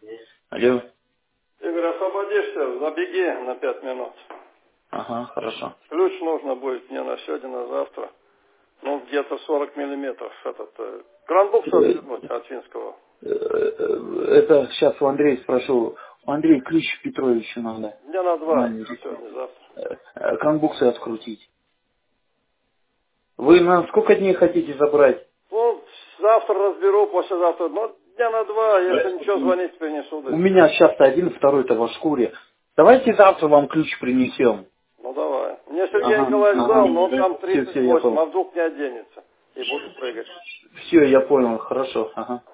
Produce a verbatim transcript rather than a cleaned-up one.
Алло. Игорь, освободишься, забеги на пять минут. Ага, хорошо. Ключ нужно будет не на сегодня, на завтра. Ну, где-то сорок миллиметров. Этот, э, кранбукс отвернуть от финского. Э, э, Это сейчас у Андрея спрошу. У Андрея ключ Петровичу надо. Дня на два, на Маленький. сегодня, завтра. Э, э, Кранбуксы открутить. Вы на сколько дней хотите забрать? Ну, завтра разберу, послезавтра. Ну, дня на два, если ничего, звонить принесу. У меня сейчас-то один, второй-то во шкуре. Давайте завтра вам ключ принесем. Ну, давай. Мне Сергей Ага, Николаевич дал, но он ага. там Все, тридцать все, я восемь, понял. а вдруг не оденется. И буду прыгать. Все, я понял, хорошо. Ага.